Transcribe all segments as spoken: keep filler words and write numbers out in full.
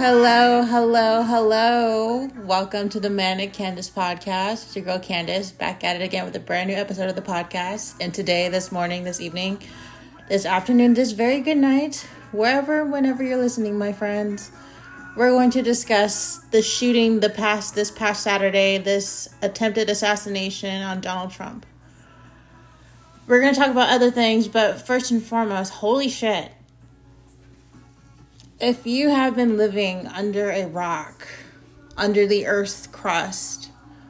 Hello, hello, hello. Welcome to the Manic Candace podcast. It's your girl Candace back at it again with a brand new episode of the podcast. And today, this morning, this evening, this afternoon, this very good night, wherever, whenever you're listening, my friends, we're going to discuss the shooting the past this past Saturday, this attempted assassination on Donald Trump. We're going to talk about other things, but first and foremost, holy shit. If you have been living under a rock, under the earth's crust,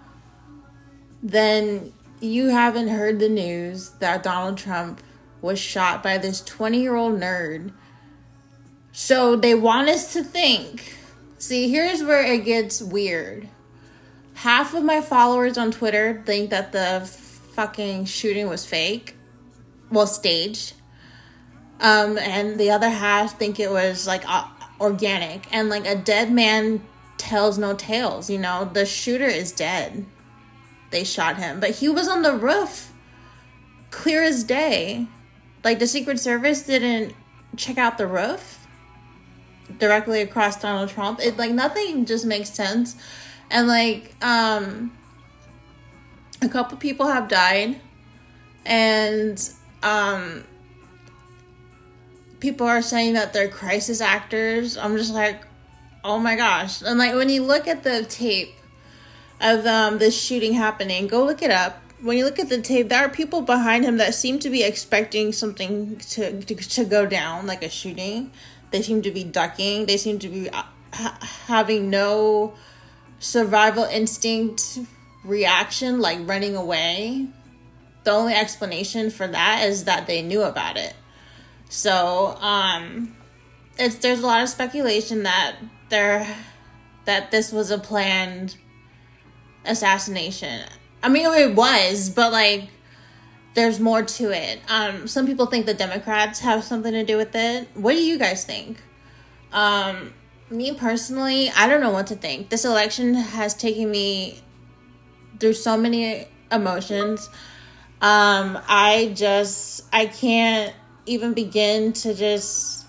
then you haven't heard the news that Donald Trump was shot by this twenty-year-old nerd. So they want us to think. See, here's where it gets weird. Half of my followers on Twitter think that the fucking shooting was fake. Well, staged. Um, and the other half think it was, like, uh, organic. And, like, a dead man tells no tales, you know? The shooter is dead. They shot him. But he was on the roof. Clear as day. Like, the Secret Service didn't check out the roof directly across Donald Trump. It, like, nothing just makes sense. And, like, um, a couple people have died. And, um... people are saying that they're crisis actors. I'm just like, oh my gosh. And like, when you look at the tape of um, this shooting happening, go look it up. When you look at the tape, there are people behind him that seem to be expecting something to, to, to go down, like a shooting. They seem to be ducking. They seem to be ha- having no survival instinct reaction, like running away. The only explanation for that is that they knew about it. So, um, it's, there's a lot of speculation that there, that this was a planned assassination. I mean, it was, but, like, there's more to it. Um, some people think the Democrats have something to do with it. What do you guys think? Um, me personally, I don't know what to think. This election has taken me through so many emotions. Um, I just, I can't even begin to just,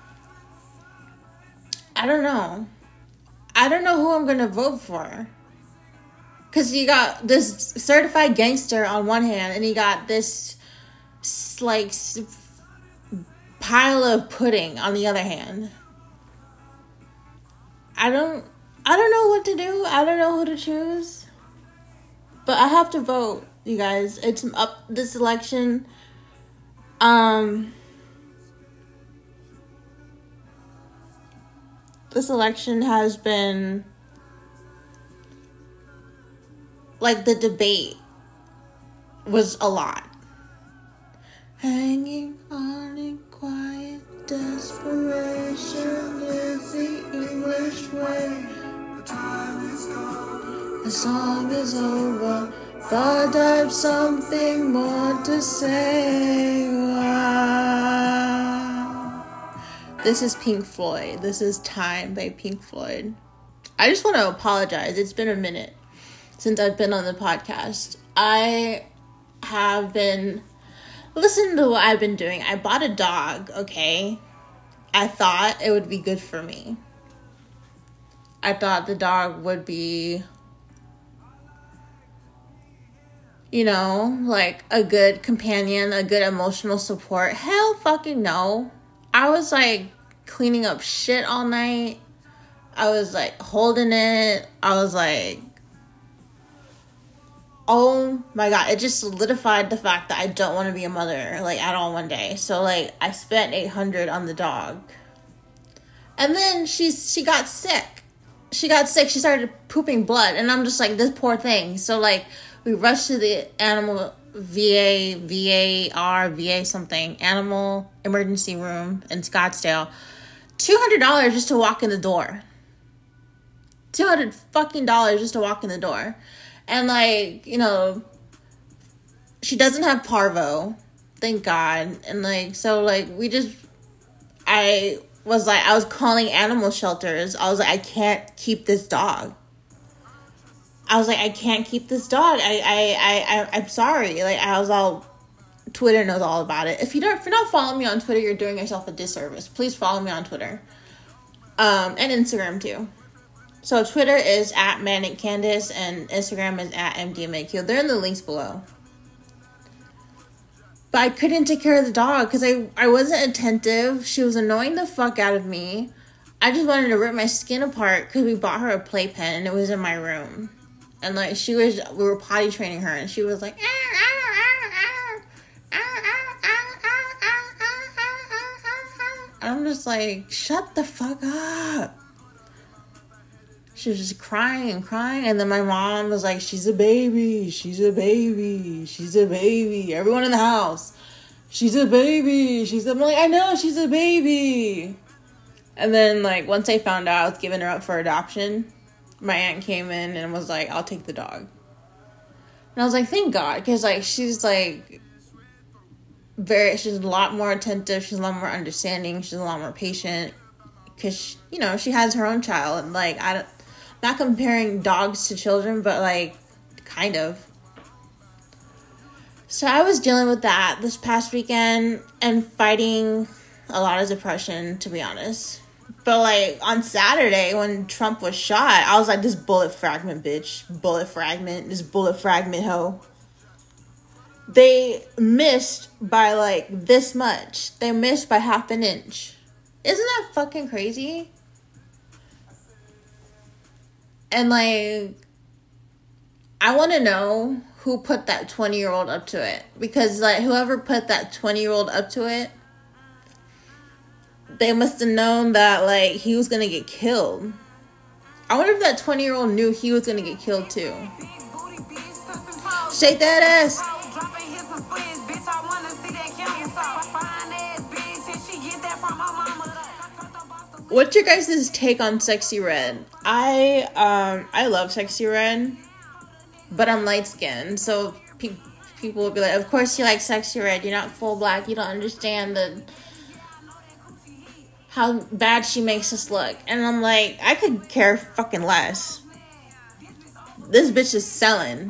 I don't know. I don't know who I'm going to vote for. Because you got this certified gangster on one hand, and you got this, like, pile of pudding on the other hand. I don't, I don't know what to do. I don't know who to choose. But I have to vote, you guys. It's up, this election. Um, this election has been, like, the debate was a lot. Hanging on in quiet desperation is the English way. The time is gone. The song is over. Thought I've something more to say. Wow. This is Pink Floyd. This is Time by Pink Floyd. I just want to apologize. It's been a minute since I've been on the podcast. I have been listening to what I've been doing. I bought a dog, okay? I thought it would be good for me. I thought the dog would be, you know, like a good companion, a good emotional support. Hell fucking no. I was like cleaning up shit all night. I was like holding it. I was like, oh my God. It just solidified the fact that I don't want to be a mother, like, at all one day. So, like, I spent eight hundred dollars on the dog. And then she's, she got sick. She got sick. She started pooping blood. And I'm just like, this poor thing. So, like, we rushed to the animal V A, V A R, V A something, animal emergency room in Scottsdale. two hundred dollars just to walk in the door. two hundred fucking dollars just to walk in the door. And, like, you know, she doesn't have parvo. Thank God. And, like, so, like, we just, I was like, I was calling animal shelters. I was like, I can't keep this dog. I was like, I can't keep this dog. I, I, I, I, I'm sorry. Like, I was all, Twitter knows all about it. If you don't, if you're not following me on Twitter, you're doing yourself a disservice. Please follow me on Twitter. Um, and Instagram too. So Twitter is at Manic Candace and Instagram is at M D M A Q. They're in the links below. But I couldn't take care of the dog because I, I wasn't attentive. She was annoying the fuck out of me. I just wanted to rip my skin apart because we bought her a playpen and it was in my room. And like she was, we were potty training her and she was like, I'm just like, shut the fuck up. She was just crying and crying. And then my mom was like, she's a baby. She's a baby. She's a baby. Everyone in the house. She's a baby. She's a... I'm like, I know she's a baby. And then like once I found out I was giving her up for adoption, my aunt came in and was like, I'll take the dog. And I was like, thank God. Because like she's like... very she's a lot more attentive, she's a lot more understanding, she's a lot more patient because you know she has her own child. And like I don't, not comparing dogs to children, but like kind of. So I was dealing with that this past weekend and fighting a lot of depression, to be honest. But like on Saturday when Trump was shot, I was like, this bullet fragment, bitch, bullet fragment, this bullet fragment hoe. They missed by, like, this much. They missed by half an inch. Isn't that fucking crazy? And, like, I want to know who put that twenty-year-old up to it. Because, like, whoever put that twenty-year-old up to it, they must have known that, like, he was going to get killed. I wonder if that twenty-year-old knew he was going to get killed, too. Shake that ass. What's your guys' take on Sexy Red? I um I love Sexy Red, but I'm light skinned, so pe- people will be like, of course you like Sexy Red, you're not full black, you don't understand the how bad she makes us look. And I'm like, I could care fucking less. This bitch is selling.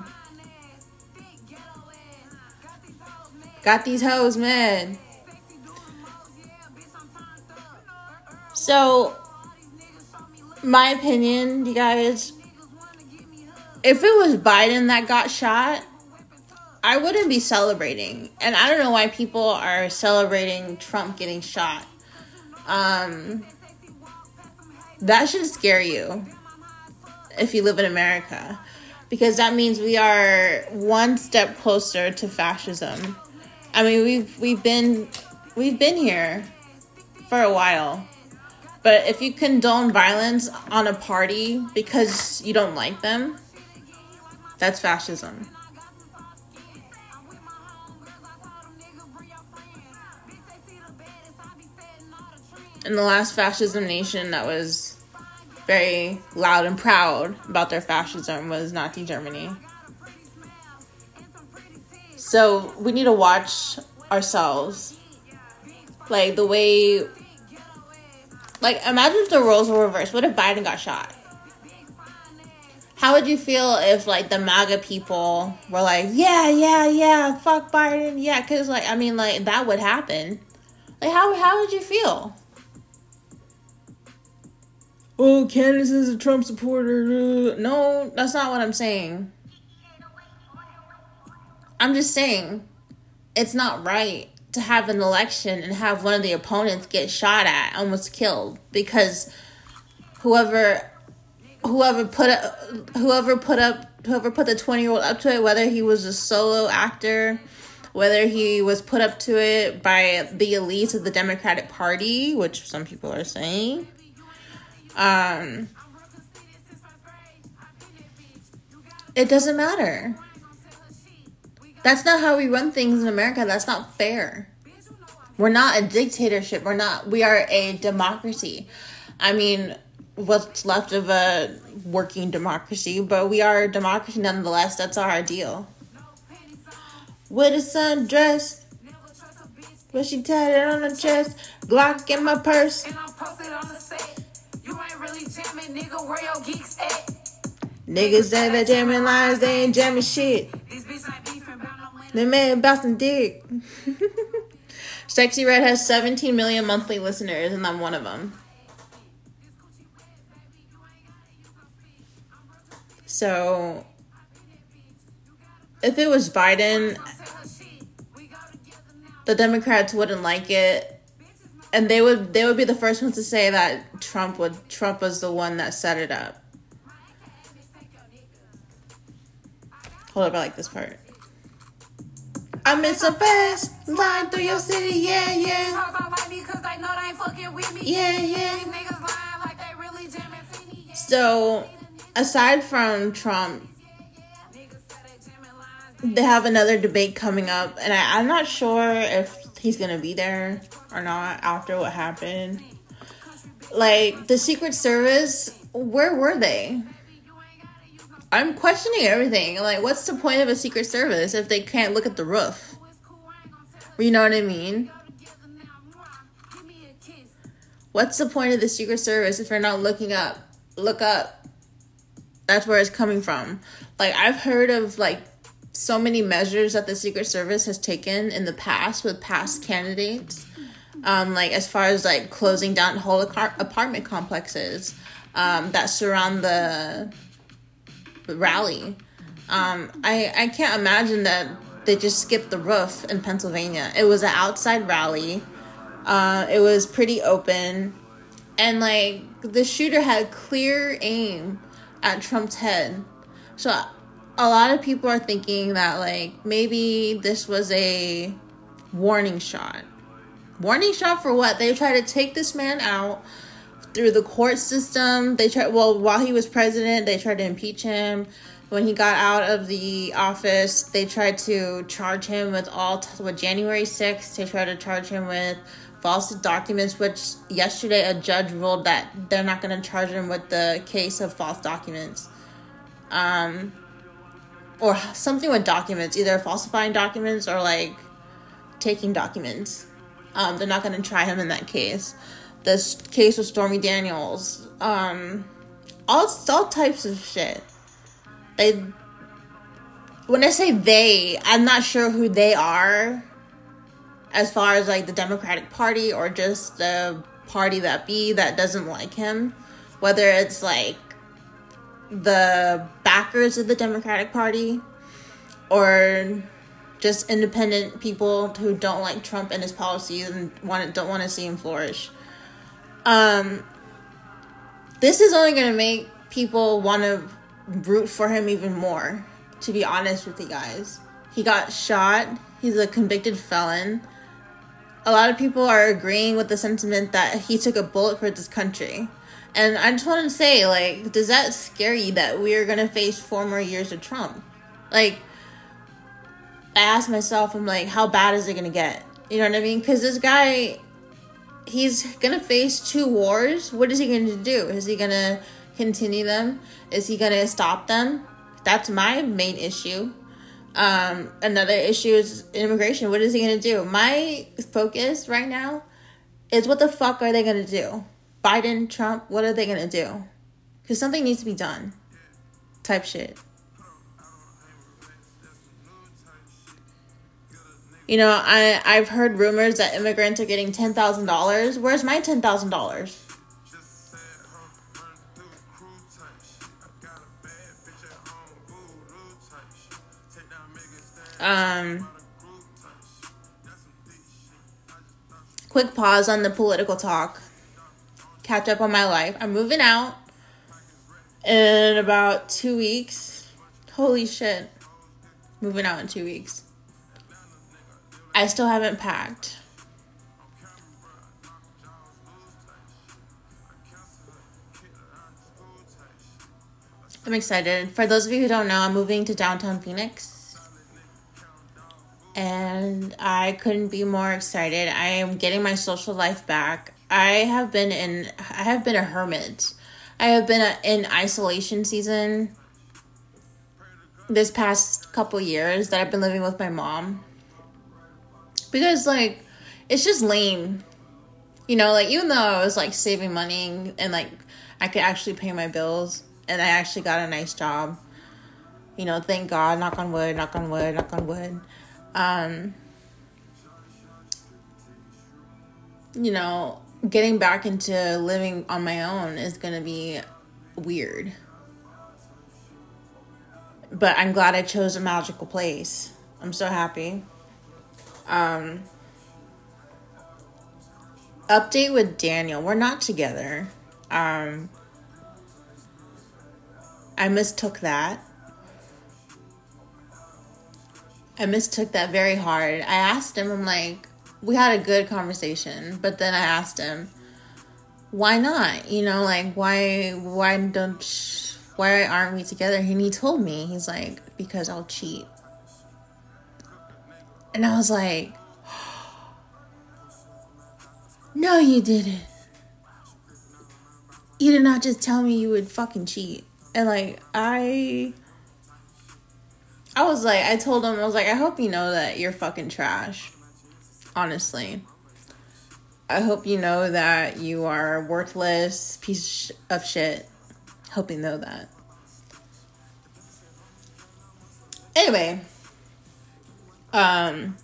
Got these hoes mad. So, my opinion, you guys, if it was Biden that got shot, I wouldn't be celebrating. And I don't know why people are celebrating Trump getting shot. Um, that should scare you if you live in America. Because that means we are one step closer to fascism. I mean, we've we've been we've been here for a while. But if you condone violence on a party because you don't like them, that's fascism. And the last fascism nation that was very loud and proud about their fascism was Nazi Germany. So we need to watch ourselves. Like the way... Like, imagine if the roles were reversed. What if Biden got shot? How would you feel if, like, the MAGA people were like, yeah, yeah, yeah, fuck Biden, yeah, because, like, I mean, like, that would happen. Like, how how would you feel? Oh, Candace is a Trump supporter. No, that's not what I'm saying. I'm just saying, it's not right to have an election and have one of the opponents get shot at, almost killed, because whoever whoever put up whoever put up whoever put the twenty year old up to it, whether he was a solo actor, whether he was put up to it by the elites of the Democratic Party, which some people are saying, um it doesn't matter. That's not how we run things in America. That's not fair. We're not a dictatorship. We're not, we are a democracy. I mean, what's left of a working democracy, but we are a democracy nonetheless. That's our ideal. With a sundress, but she tied it on her chest, Glock in my purse. Niggas say they're jamming lines, they ain't jamming shit. They made about some dick. Sexy Red has seventeen million monthly listeners, and I'm one of them. So if it was Biden, the Democrats wouldn't like it, and they would they would be the first ones to say that Trump would Trump was the one that set it up. Hold up, I like this part. I'm in some fast line through your city, yeah, yeah. Yeah, yeah. So, aside from Trump, they have another debate coming up, and I, I'm not sure if he's gonna be there or not after what happened. Like, the Secret Service, where were they? I'm questioning everything. Like, what's the point of a Secret Service if they can't look at the roof? You know what I mean? What's the point of the Secret Service if they're not looking up? Look up. That's where it's coming from. Like, I've heard of, like, so many measures that the Secret Service has taken in the past with past candidates. Um, like, as far as, like, closing down whole apartment complexes um, that surround the rally. Um, I, I can't imagine that they just skipped the roof in Pennsylvania. It was an outside rally. Uh, it was pretty open. And, like, the shooter had clear aim at Trump's head. So a lot of people are thinking that, like, maybe this was a warning shot. Warning shot for what? They tried to take this man out through the court system. They tried, well, while he was president, they tried to impeach him. When he got out of the office, they tried to charge him with all, with January sixth, they tried to charge him with false documents, which yesterday a judge ruled that they're not going to charge him with the case of false documents. Um, or something with documents, either falsifying documents or, like, taking documents. Um, they're not going to try him in that case. This case with Stormy Daniels. Um, all, all types of shit. They, when I say they, I'm not sure who they are. As far as, like, the Democratic Party or just the party that be that doesn't like him. Whether it's, like, the backers of the Democratic Party or just independent people who don't like Trump and his policies and want don't want to see him flourish. Um, this is only going to make people want to root for him even more, to be honest with you guys. He got shot. He's a convicted felon. A lot of people are agreeing with the sentiment that he took a bullet for this country. And I just want to say, like, does that scare you that we are going to face four more years of Trump? Like, I ask myself, I'm like, how bad is it going to get? You know what I mean? Because this guy, he's going to face two wars. What is he going to do? Is he going to continue them? Is he going to stop them? That's my main issue. Um, another issue is immigration. What is he going to do? My focus right now is what the fuck are they going to do? Biden, Trump, what are they going to do? Because something needs to be done. Type shit. You know, I, I've heard rumors that immigrants are getting ten thousand dollars. Where's my ten thousand dollars? Um, quick pause on the political talk. Catch up on my life. I'm moving out in about two weeks. Holy shit. Moving out in two weeks. I still haven't packed. I'm excited. For those of you who don't know, I'm moving to downtown Phoenix. And I couldn't be more excited. I am getting my social life back. I have been in, I have been a hermit. I have been a, in isolation season this past couple years that I've been living with my mom. Because, like, it's just lame. You know, like, even though I was, like, saving money and, like, I could actually pay my bills and I actually got a nice job. You know, thank God, knock on wood, knock on wood, knock on wood. Um, you know, getting back into living on my own is going to be weird. But I'm glad I chose a magical place. I'm so happy. Um, update with Daniel. We're not together. Um, I mistook that. I mistook that very hard. I asked him, I'm like, we had a good conversation, but then I asked him, why not? You know, like, why, why don't, why aren't we together? And he told me, he's like, because I'll cheat. And I was like, no, you didn't. You did not just tell me you would fucking cheat. And like, I, I was like, I told him, I was like, I hope you know that you're fucking trash. Honestly. I hope you know that you are a worthless piece of shit. Hope you know that. Anyway. Um,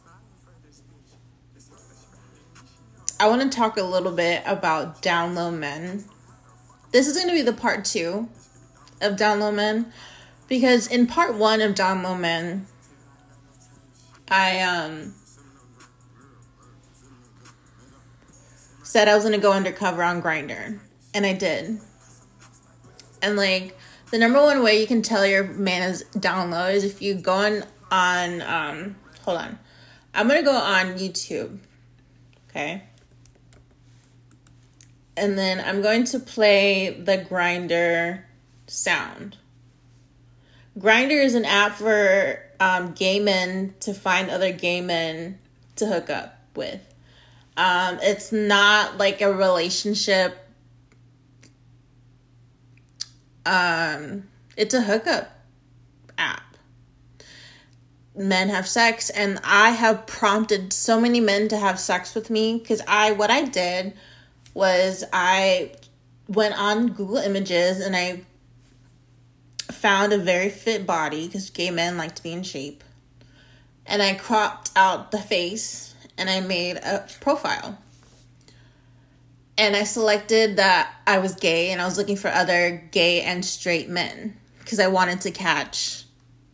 I want to talk a little bit about Down Low Men. This is going to be the part two of Down Low Men. Because in part one of Down Low Men, I, um... said I was going to go undercover on Grindr. And I did. And, like, the number one way you can tell your man is down low is if you go on, on um, hold on. I'm going to go on YouTube. Okay? And then I'm going to play the Grindr sound. Grindr is an app for um, gay men to find other gay men to hook up with. Um, it's not like a relationship. Um, it's a hookup app. Men have sex, and I have prompted so many men to have sex with me because I, what I did was I went on Google Images and I found a very fit body because gay men like to be in shape, and I cropped out the face. And I made a profile. And I selected that I was gay and I was looking for other gay and straight men. Because I wanted to catch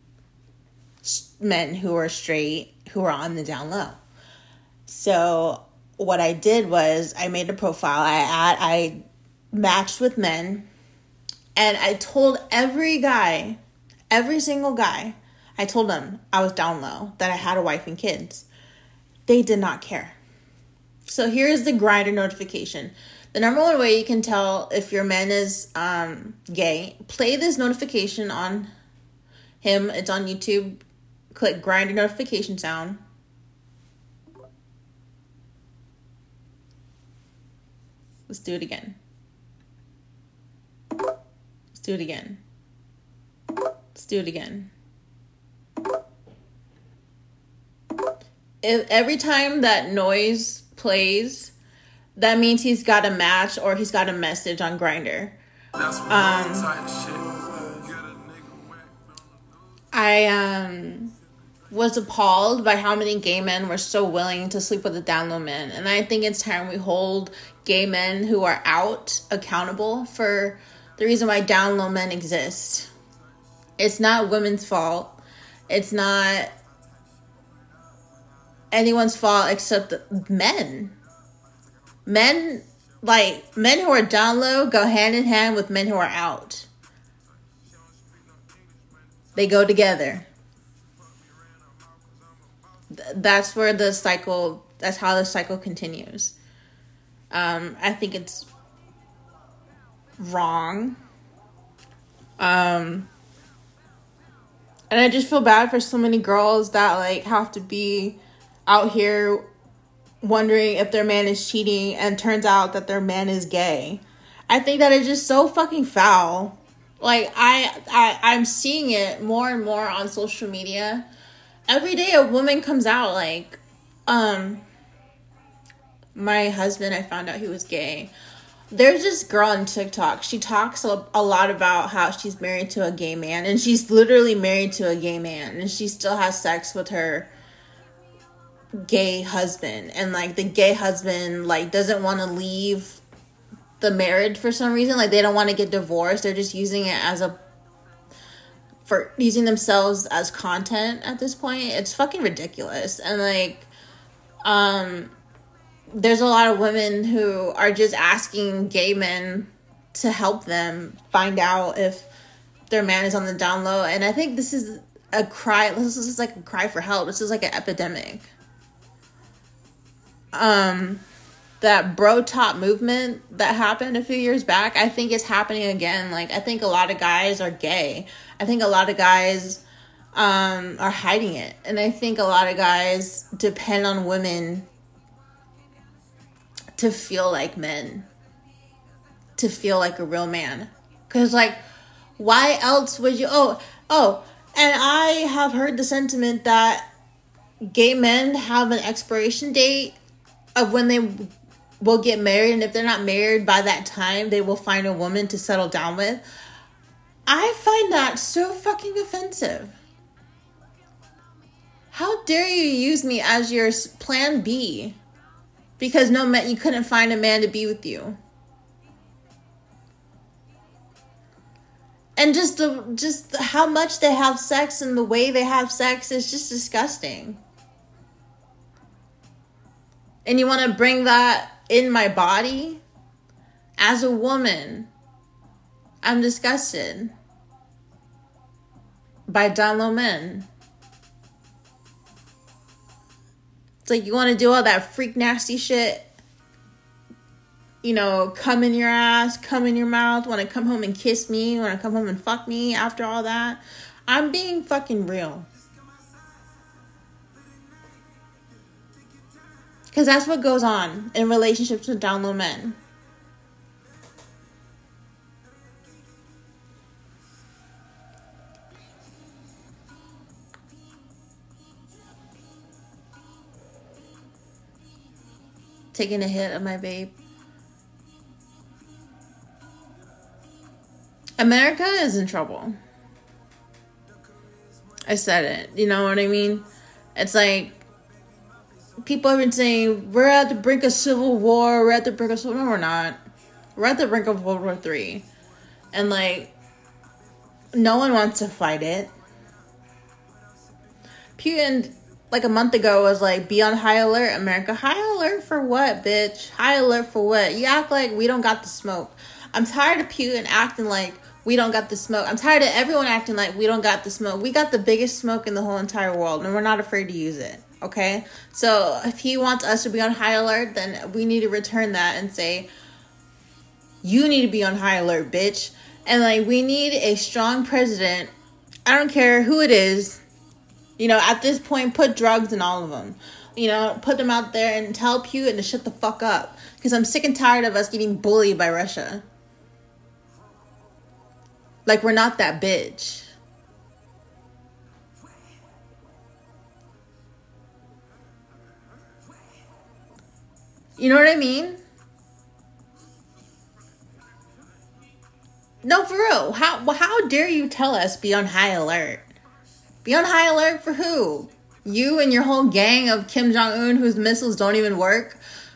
men who were straight, who were on the down low. So what I did was I made a profile. I add, I matched with men. And I told every guy, every single guy, I told them I was down low, that I had a wife and kids. They did not care. So here's the Grindr notification. The number one way you can tell if your man is um, gay, play this notification on him. It's on YouTube. Click Grindr notification sound. Let's do it again. Let's do it again. Let's do it again. If every time that noise plays, that means he's got a match or he's got a message on Grindr. Um, I um was appalled by how many gay men were so willing to sleep with a down low man, and I think it's time we hold gay men who are out accountable for the reason why down low men exist. It's not women's fault. It's not anyone's fault except the men. Men, like, men who are down low go hand in hand with men who are out. They go together. Th- that's where the cycle, that's how the cycle continues. Um, I think it's wrong. Um, and I just feel bad for so many girls that, like, have to be out here wondering if their man is cheating and turns out that their man is gay. I think that is just so fucking foul. Like, I, I, I'm seeing it more and more on social media. Every day a woman comes out like, um, my husband, I found out he was gay. There's this girl on TikTok. She talks a, a lot about how she's married to a gay man. And she's literally married to a gay man. And she still has sex with her gay husband, and like the gay husband like doesn't want to leave the marriage for some reason. Like they don't want to get divorced. They're just using it as a for using themselves as content at this point. It's fucking ridiculous. And like, um, there's a lot of women who are just asking gay men to help them find out if their man is on the down low. And I think this is a cry. This is like a cry for help. This is like an epidemic. Um, that bro top movement that happened a few years back, I think is happening again. Like, I think a lot of guys are gay. I think a lot of guys um, are hiding it. And I think a lot of guys depend on women to feel like men. To feel like a real man. Because, like, why else would you... Oh, oh, and I have heard the sentiment that gay men have an expiration date of when they will get married, and if they're not married by that time, they will find a woman to settle down with. I find that so fucking offensive. How dare you use me as your plan B? Because no man, you couldn't find a man to be with you. And just the just how much they have sex and the way they have sex is just disgusting. And you want to bring that in my body? As a woman, I'm disgusted by down low men. It's like you want to do all that freak nasty shit. You know, come in your ass, come in your mouth, want to come home and kiss me, want to come home and fuck me after all that. I'm being fucking real. Because that's what goes on in relationships with down low men. Taking a hit of my babe. America is in trouble. I said it. You know what I mean? It's like, people have been saying, we're at the brink of civil war, we're at the brink of civil war. No, we're not. We're at the brink of World War Three. And like, no one wants to fight it. Putin, like a month ago, was like, be on high alert, America. High alert for what, bitch? High alert for what? You act like we don't got the smoke. I'm tired of Putin acting like we don't got the smoke. I'm tired of everyone acting like we don't got the smoke. We got the biggest smoke in the whole entire world, and we're not afraid to use it. Okay? So if he wants us to be on high alert, then we need to return that and say, you need to be on high alert, bitch. And like, we need a strong president. I don't care who it is. You know, at this point, put drugs in all of them. You know, put them out there and tell Putin to shut the fuck up. Because I'm sick and tired of us getting bullied by Russia. Like, we're not that bitch. You know what I mean? No, for real. How how dare you tell us be on high alert? Be on high alert for who? You and your whole gang of Kim Jong-un whose missiles don't even work?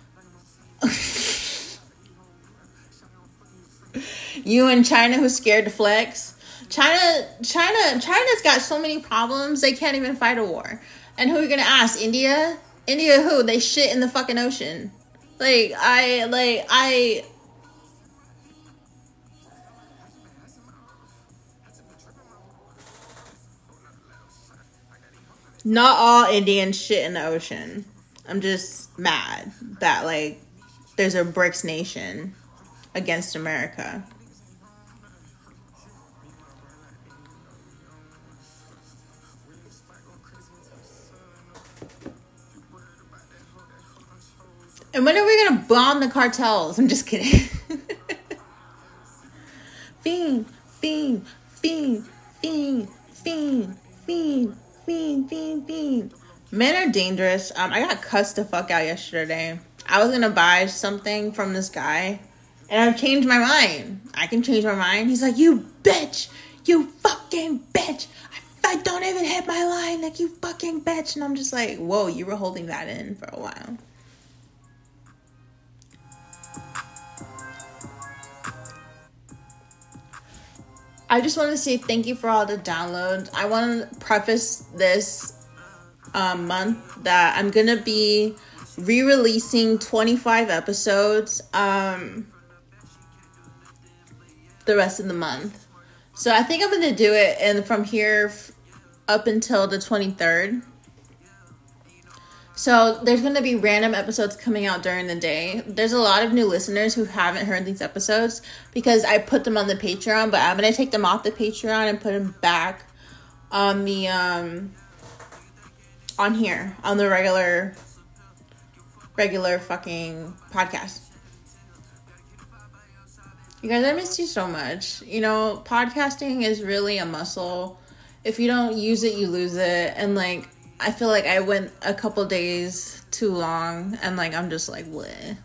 You and China who's scared to flex? China, China, China's got so many problems, they can't even fight a war. And who are you gonna ask? India? India who? They shit in the fucking ocean. Like, I, like, I... Not all Indians shit in the ocean. I'm just mad that, like, there's a BRICS nation against America. And when are we gonna bomb the cartels? I'm just kidding. Fiend, fiend, fiend, fiend, fiend, fiend, fiend, fiend, fiend. Men are dangerous. Um, I got cussed the fuck out yesterday. I was gonna buy something from this guy, and I've changed my mind. I can change my mind. He's like, you bitch, you fucking bitch. I, I don't even hit my line, like, you fucking bitch. And I'm just like, whoa, you were holding that in for a while. I just want to say thank you for all the downloads. I want to preface this um, month that I'm going to be re-releasing twenty-five episodes um, the rest of the month. So I think I'm going to do it and from here f- up until the twenty-third. So there's going to be random episodes coming out during the day. There's a lot of new listeners who haven't heard these episodes because I put them on the Patreon, but I'm going to take them off the Patreon and put them back on the, um, on here, on the regular, regular fucking podcast. You guys, I missed you so much. You know, podcasting is really a muscle. If you don't use it, you lose it. And like, I feel like I went a couple days too long and like I'm just like bleh.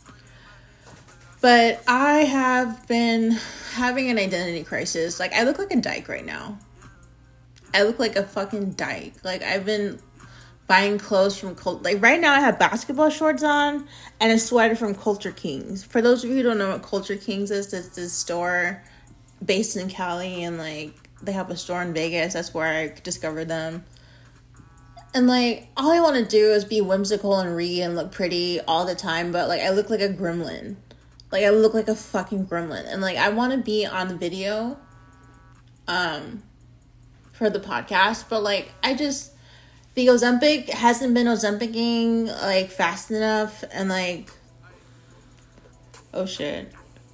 But I have been having an identity crisis. Like I look like a dyke right now. I look like a fucking dyke. Like I've been buying clothes from Cult- like right now I have basketball shorts on and a sweater from Culture Kings. For those of you who don't know what Culture Kings is, it's this store based in Cali and like they have a store in Vegas. That's where I discovered them. And, like, all I want to do is be whimsical and read and look pretty all the time. But, like, I look like a gremlin. Like, I look like a fucking gremlin. And, like, I want to be on the video um, for the podcast. But, like, I just... The Ozempic hasn't been Ozempicing, like, fast enough. And, like... Oh, shit.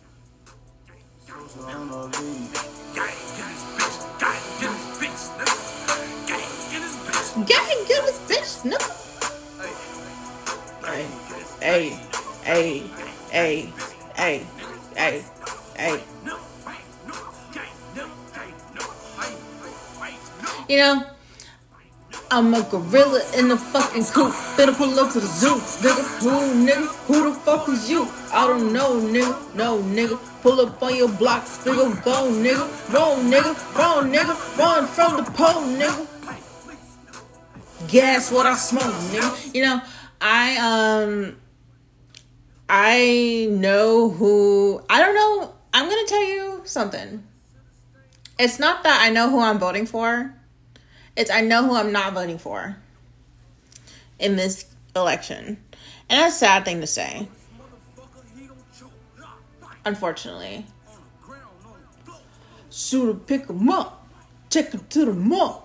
Gang, get this bitch, no. Hey, hey, hey, hey, hey, hey, hey. You know, I'm a gorilla in the fucking coop. Better pull up to the zoo, nigga. Who, nigga? Who the fuck is you? I don't know, nigga. No, nigga. Pull up on your block, spiggle, go, nigga. Roll, nigga. Run, nigga. Run from the pole, nigga. Guess what I smoke, nigga. You know, I, um, I know who, I don't know, I'm gonna tell you something. It's not that I know who I'm voting for. It's I know who I'm not voting for in this election. And that's a sad thing to say. Unfortunately. So to pick 'em up, take 'em to the mall.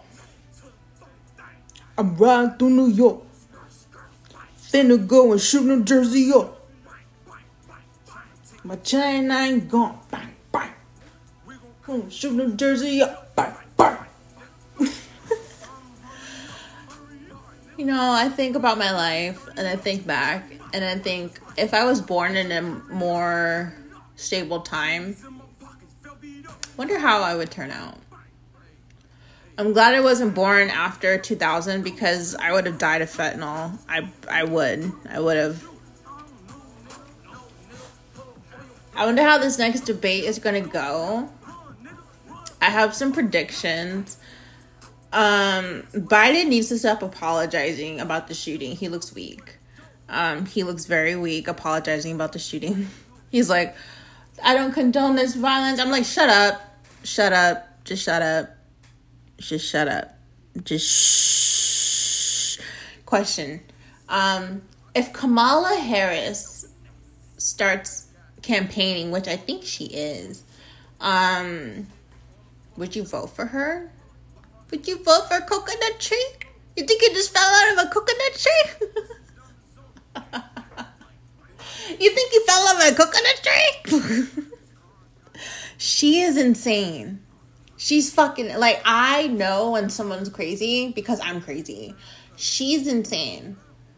I'm riding through New York. Finna go and shoot New Jersey up. My chain ain't gone. Bang, bang. Gonna shoot New Jersey up. Bang, bang. You know, I think about my life and I think back and I think if I was born in a more stable time, wonder how I would turn out. I'm glad I wasn't born after two thousand because I would have died of fentanyl. I I would. I would have. I wonder how this next debate is going to go. I have some predictions. Um, Biden needs to stop apologizing about the shooting. He looks weak. Um, he looks very weak apologizing about the shooting. He's like, I don't condone this violence. I'm like, shut up. Shut up. Just shut up. Just shut up. Just shh. Question. Um, if Kamala Harris starts campaigning, which I think she is, um, would you vote for her? Would you vote for a coconut tree? You think you just fell out of a coconut tree? You think you fell out of a coconut tree? She is insane. She's fucking, like, I know when someone's crazy because I'm crazy. She's insane.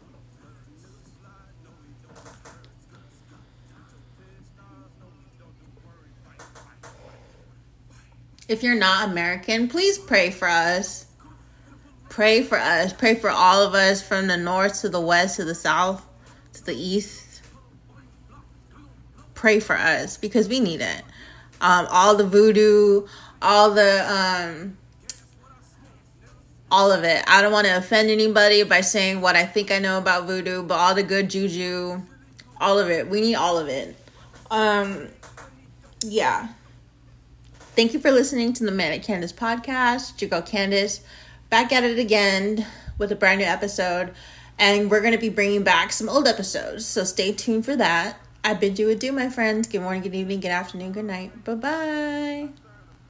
If you're not American, please pray for us. Pray for us. Pray for all of us from the north to the west to the south to the east. Pray for us because we need it. Um, all the voodoo, all the, um, all of it. I don't want to offend anybody by saying what I think I know about voodoo, but all the good juju, all of it. We need all of it. Um, yeah. thank you for listening to the Manic Candace podcast. Your girl Candace, back at it again with a brand new episode. And we're going to be bringing back some old episodes. So stay tuned for that. I bid you adieu, my friends. Good morning, good evening, good afternoon, good night. Bye-bye.